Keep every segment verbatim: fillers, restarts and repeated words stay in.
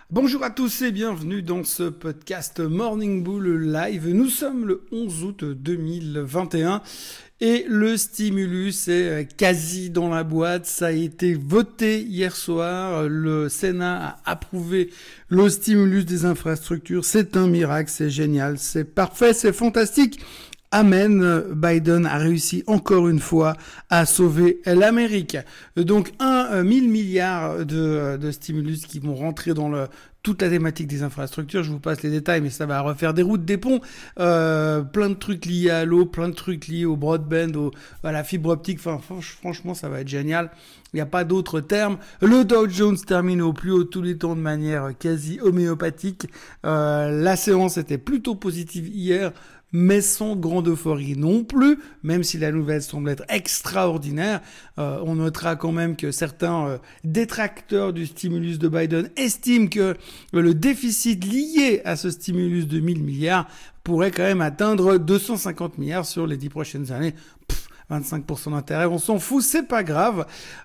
Bonjour à tous et bienvenue dans ce podcast Morning Bull Live. Nous sommes le onze août deux mille vingt et un et le stimulus est quasi dans la boîte. Ça a été voté hier soir. Le Sénat a approuvé le stimulus des infrastructures. C'est un miracle, c'est génial, c'est parfait, c'est fantastique. Amen, Biden a réussi encore une fois à sauver l'Amérique. Donc un mille milliards de, de stimulus qui vont rentrer dans le, toute la thématique des infrastructures. Je vous passe les détails, mais ça va refaire des routes, des ponts, euh, plein de trucs liés à l'eau, plein de trucs liés au broadband, au, à la fibre optique. Enfin, franchement, ça va être génial. Il n'y a pas d'autres termes. Le Dow Jones termine au plus haut tous les temps de manière quasi homéopathique. Euh, la séance était plutôt positive hier, mais sans grande euphorie non plus, même si la nouvelle semble être extraordinaire. Euh, on notera quand même que certains euh, détracteurs du stimulus de Biden estiment que euh, le déficit lié à ce stimulus de mille milliards pourrait quand même atteindre deux cent cinquante milliards sur les dix prochaines années. Pff, vingt-cinq pour cent d'intérêt, on s'en fout, c'est pas grave.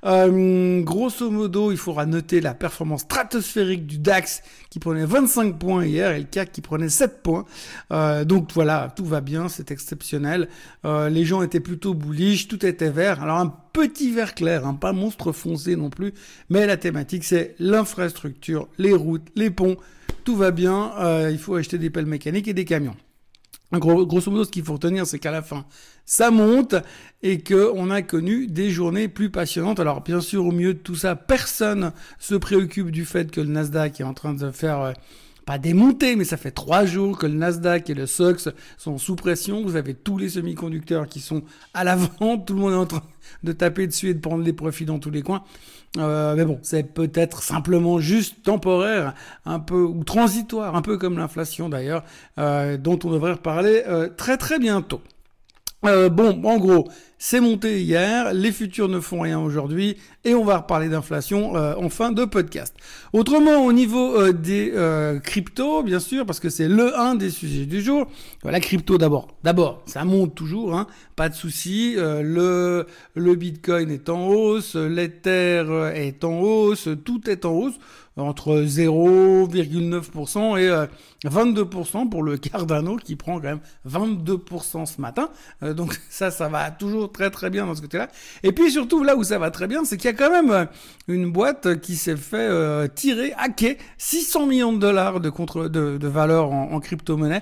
Euh, grosso modo, il faudra noter la performance stratosphérique du DAX qui prenait vingt-cinq points hier et le C A C qui prenait sept points. Euh, donc voilà, tout va bien, c'est exceptionnel. Euh, les gens étaient plutôt bullish, tout était vert. Alors un petit vert clair, hein, pas monstre foncé non plus, mais la thématique c'est l'infrastructure, les routes, les ponts, tout va bien. Euh, il faut acheter des pelles mécaniques et des camions. Gros, grosso modo, ce qu'il faut retenir, c'est qu'à la fin, ça monte et que on a connu des journées plus passionnantes. Alors, bien sûr, au milieu de tout ça, personne se préoccupe du fait que le Nasdaq est en train de faire, euh, pas démonter, mais ça fait trois jours que le Nasdaq et le S O X sont sous pression. Vous avez tous les semi-conducteurs qui sont à la vente. Tout le monde est en train de taper dessus et de prendre les profits dans tous les coins. Euh, mais bon, c'est peut-être simplement juste temporaire, un peu ou transitoire, un peu comme l'inflation d'ailleurs, euh, dont on devrait reparler euh, très très bientôt. Euh, bon, en gros, c'est monté hier, les futurs ne font rien aujourd'hui, et on va reparler d'inflation euh, en fin de podcast. Autrement, au niveau euh, des euh, cryptos, bien sûr, parce que c'est le un des sujets du jour. La crypto d'abord, d'abord, ça monte toujours, hein, pas de souci. Euh, le le Bitcoin est en hausse, l'Ether est en hausse, tout est en hausse. Entre zéro virgule neuf pour cent et euh, vingt-deux pour cent pour le Cardano qui prend quand même vingt-deux pour cent ce matin. Euh, donc ça, ça va toujours très très bien dans ce côté-là. Et puis surtout là où ça va très bien, c'est qu'il y a quand même euh, une boîte qui s'est fait euh, tirer, hacker six cents millions de dollars de, contre, de, de valeur en, en crypto-monnaie.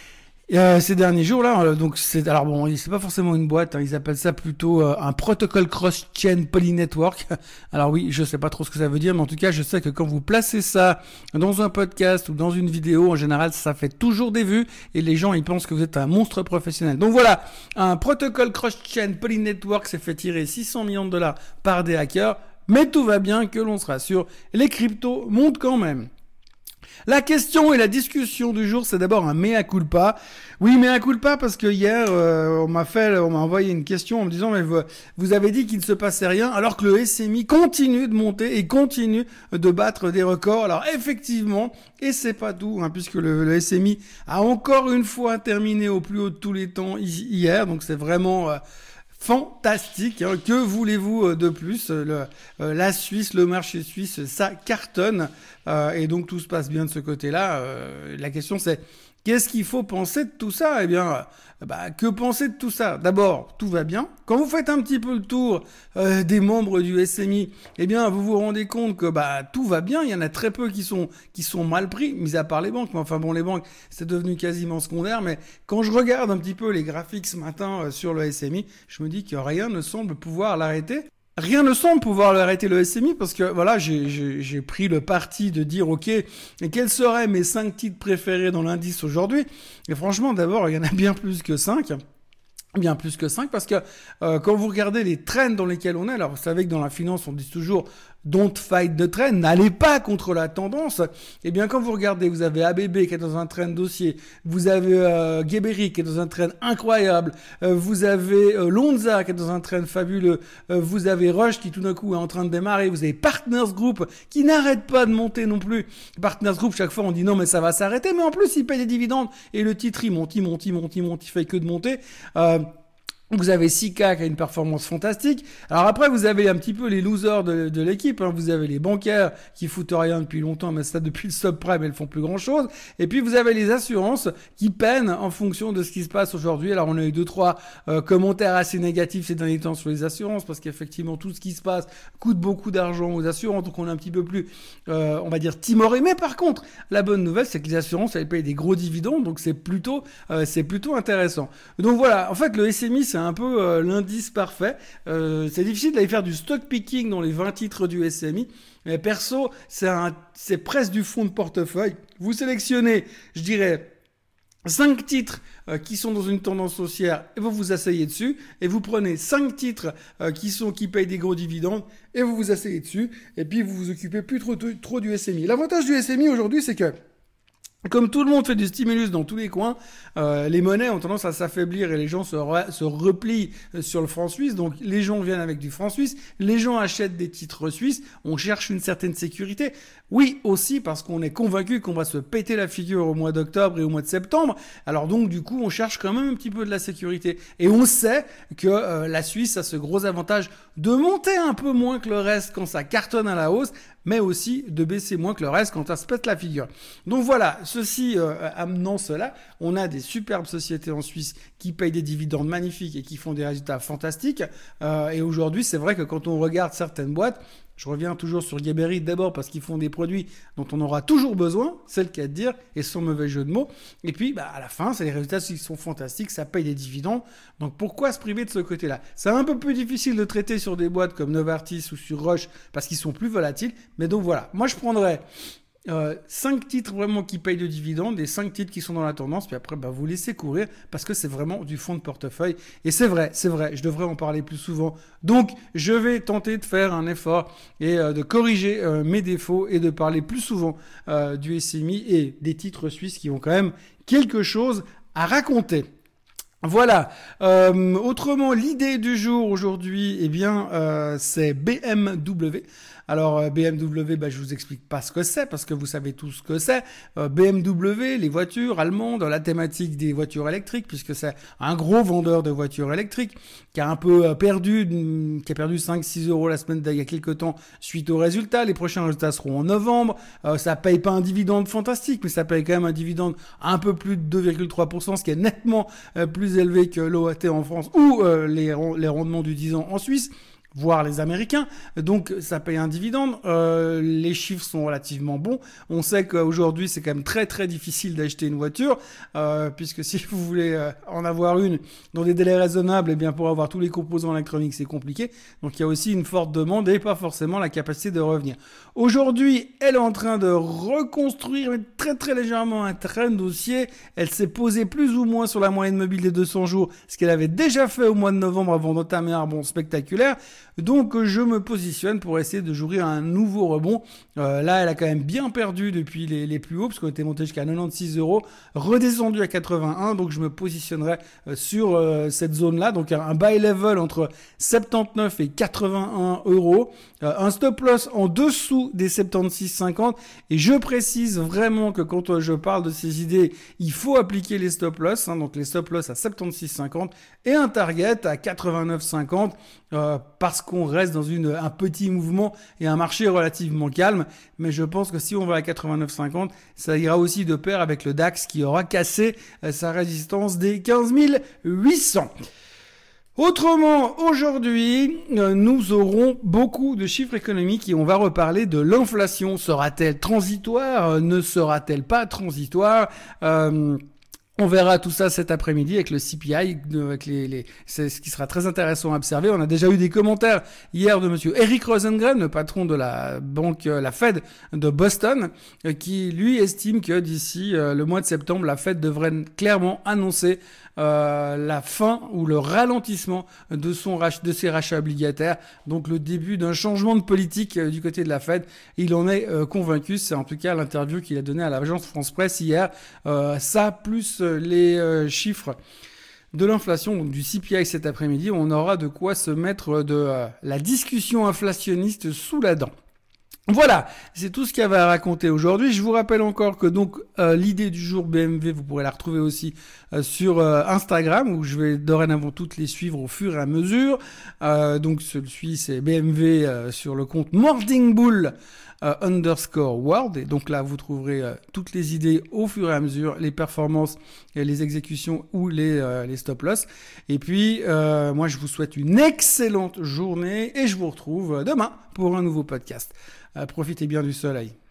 Euh, ces derniers jours là, donc c'est alors bon, c'est pas forcément une boîte, hein, ils appellent ça plutôt euh, un protocole cross-chain polynetwork. Alors oui, je sais pas trop ce que ça veut dire, mais en tout cas, je sais que quand vous placez ça dans un podcast ou dans une vidéo, en général, ça fait toujours des vues et les gens ils pensent que vous êtes un monstre professionnel. Donc voilà, un protocole cross-chain polynetwork s'est fait tirer six cents millions de dollars par des hackers, mais tout va bien, que l'on se rassure, les cryptos montent quand même. La question et la discussion du jour, c'est d'abord un mea culpa. Oui, mea culpa parce que hier, euh, on m'a fait, on m'a envoyé une question en me disant, mais vous, vous avez dit qu'il ne se passait rien, alors que le S M I continue de monter et continue de battre des records. Alors effectivement, et c'est pas tout, hein, puisque le, le S M I a encore une fois terminé au plus haut de tous les temps hier, donc c'est vraiment... Euh, fantastique, hein. Que voulez-vous de plus? Le, euh, la Suisse, le marché suisse, ça cartonne euh, et donc tout se passe bien de ce côté-là. Euh, la question c'est qu'est-ce qu'il faut penser de tout ça? Eh bien, euh, bah, que penser de tout ça? D'abord, tout va bien. Quand vous faites un petit peu le tour euh, des membres du S M I, eh bien, vous vous rendez compte que bah tout va bien. Il y en a très peu qui sont qui sont mal pris, mis à part les banques. Mais enfin bon, les banques, c'est devenu quasiment secondaire. Mais quand je regarde un petit peu les graphiques ce matin euh, sur le S M I, je me dis que rien ne semble pouvoir l'arrêter. Rien ne semble pouvoir arrêter le S M I parce que voilà, j'ai, j'ai, j'ai pris le parti de dire ok, et quels seraient mes cinq titres préférés dans l'indice aujourd'hui? Et franchement, d'abord, il y en a bien plus que cinq. Bien plus que cinq parce que euh, quand vous regardez les trends dans lesquels on est, alors vous savez que dans la finance on dit toujours don't fight the trend, n'allez pas contre la tendance. Et bien quand vous regardez, vous avez A B B qui est dans un trend dossier, vous avez euh, Geberit qui est dans un trend incroyable, euh, vous avez euh, Lonza qui est dans un trend fabuleux, euh, vous avez Roche qui tout d'un coup est en train de démarrer, vous avez Partners Group qui n'arrête pas de monter non plus. Partners Group, chaque fois on dit non mais ça va s'arrêter, mais en plus il paye des dividendes et le titre il monte, il monte, il monte, il monte, il fait que de monter. Euh, Vous avez Sika qui a une performance fantastique. Alors après, vous avez un petit peu les losers de, de l'équipe. Hein. Vous avez les bancaires qui foutent rien depuis longtemps, mais ça depuis le subprime, elles font plus grand chose. Et puis vous avez les assurances qui peinent en fonction de ce qui se passe aujourd'hui. Alors on a eu deux trois euh, commentaires assez négatifs ces derniers temps sur les assurances parce qu'effectivement tout ce qui se passe coûte beaucoup d'argent aux assurances, donc on est un petit peu plus, euh, on va dire timoré. Mais par contre, la bonne nouvelle, c'est que les assurances elles payent des gros dividendes, donc c'est plutôt, euh, c'est plutôt intéressant. Donc voilà, en fait le S M I c'est un peu euh, l'indice parfait. Euh, c'est difficile d'aller faire du stock picking dans les vingt titres du S M I. Mais perso, c'est, un, c'est presque du fond de portefeuille. Vous sélectionnez, je dirais, cinq titres euh, qui sont dans une tendance haussière et vous vous asseyez dessus. Et vous prenez cinq titres euh, qui sont qui payent des gros dividendes et vous vous asseyez dessus. Et puis vous vous occupez plus trop, trop, trop du S M I. L'avantage du S M I aujourd'hui, c'est que comme tout le monde fait du stimulus dans tous les coins, euh, les monnaies ont tendance à s'affaiblir et les gens se, re- se replient sur le franc suisse. Donc les gens viennent avec du franc suisse, les gens achètent des titres suisses, on cherche une certaine sécurité. Oui, aussi parce qu'on est convaincu qu'on va se péter la figure au mois d'octobre et au mois de septembre. Alors donc du coup, on cherche quand même un petit peu de la sécurité. Et on sait que euh, la Suisse a ce gros avantage de monter un peu moins que le reste quand ça cartonne à la hausse, mais aussi de baisser moins que le reste quand ça se pète la figure. Donc voilà, ceci euh, amenant cela, on a des superbes sociétés en Suisse qui payent des dividendes magnifiques et qui font des résultats fantastiques. Euh, et aujourd'hui, c'est vrai que quand on regarde certaines boîtes, je reviens toujours sur Geberit d'abord parce qu'ils font des produits dont on aura toujours besoin, c'est le cas de dire, et sans mauvais jeu de mots. Et puis, bah, à la fin, c'est les résultats qui sont fantastiques, ça paye des dividendes. Donc, pourquoi se priver de ce côté-là? C'est un peu plus difficile de traiter sur des boîtes comme Novartis ou sur Roche parce qu'ils sont plus volatiles. Mais donc, voilà. Moi, je prendrais Euh, cinq titres vraiment qui payent de dividendes et cinq titres qui sont dans la tendance, puis après bah, vous laissez courir parce que c'est vraiment du fond de portefeuille et c'est vrai, c'est vrai, je devrais en parler plus souvent, donc je vais tenter de faire un effort et euh, de corriger euh, mes défauts et de parler plus souvent euh, du S M I et des titres suisses qui ont quand même quelque chose à raconter. Voilà. Euh, autrement, l'idée du jour aujourd'hui, eh bien, euh, c'est B M W. Alors B M W, bah, je vous explique pas ce que c'est parce que vous savez tous ce que c'est. Euh, B M W, les voitures allemandes, la thématique des voitures électriques, puisque c'est un gros vendeur de voitures électriques qui a un peu perdu, qui a perdu cinq six euros la semaine d'il y a quelques temps suite aux résultats. Les prochains résultats seront en novembre. Euh, ça paye pas un dividende fantastique, mais ça paye quand même un dividende un peu plus de deux virgule trois pour cent, ce qui est nettement euh, plus élevé que l'O A T en France ou euh, les, les rendements du dix ans en Suisse, voire les Américains. Donc ça paye un dividende. Euh, les chiffres sont relativement bons. On sait qu'aujourd'hui c'est quand même très très difficile d'acheter une voiture, euh, puisque si vous voulez euh, en avoir une dans des délais raisonnables, et eh bien pour avoir tous les composants électroniques c'est compliqué. Donc il y a aussi une forte demande et pas forcément la capacité de revenir. Aujourd'hui, elle est en train de reconstruire très très légèrement un train dossier. Elle s'est posée plus ou moins sur la moyenne mobile des deux cents jours, ce qu'elle avait déjà fait au mois de novembre avant d'entamer un rebond spectaculaire. Donc je me positionne pour essayer de jouer un nouveau rebond. Euh, là, elle a quand même bien perdu depuis les, les plus hauts, parce qu'on était monté jusqu'à quatre-vingt-seize euros, redescendu à quatre-vingt-un. Donc je me positionnerai euh, sur euh, cette zone-là. Donc un, un buy level entre soixante-dix-neuf et quatre-vingt-un euros. Euh, un stop loss en dessous des soixante-seize cinquante. Et je précise vraiment que quand euh, je parle de ces idées, il faut appliquer les stop loss. Hein, donc les stop loss à soixante-seize cinquante et un target à quatre-vingt-neuf cinquante. Euh, parce qu'on reste dans une, un petit mouvement et un marché relativement calme. Mais je pense que si on va à quatre-vingt-neuf cinquante, ça ira aussi de pair avec le DAX qui aura cassé euh, sa résistance des quinze mille huit cents. Autrement, aujourd'hui, euh, nous aurons beaucoup de chiffres économiques et on va reparler de l'inflation. Sera-t-elle transitoire? euh, Ne sera-t-elle pas transitoire? euh, On verra tout ça cet après-midi avec le C P I, avec les, les, c'est ce qui sera très intéressant à observer. On a déjà eu des commentaires hier de monsieur Eric Rosengren, le patron de la banque, la Fed de Boston, qui lui estime que d'ici le mois de septembre, la Fed devrait clairement annoncer euh, la fin ou le ralentissement de son rach- de ses rachats obligataires. Donc le début d'un changement de politique euh, du côté de la Fed. Il en est euh, convaincu. C'est en tout cas l'interview qu'il a donnée à l'agence France Presse hier. Euh, ça plus euh, les euh, chiffres de l'inflation, donc du C P I cet après-midi, on aura de quoi se mettre de euh, la discussion inflationniste sous la dent. Voilà, c'est tout ce qu'il y avait à raconter aujourd'hui. Je vous rappelle encore que donc euh, l'idée du jour B M W, vous pourrez la retrouver aussi euh, sur euh, Instagram, où je vais dorénavant toutes les suivre au fur et à mesure. Euh, donc celui c'est B M W euh, sur le compte Morning Bull euh, underscore World. Et donc là, vous trouverez euh, toutes les idées au fur et à mesure, les performances, et les exécutions ou les, euh, les stop-loss. Et puis, euh, moi, je vous souhaite une excellente journée et je vous retrouve demain pour un nouveau podcast. Euh, profitez bien du soleil.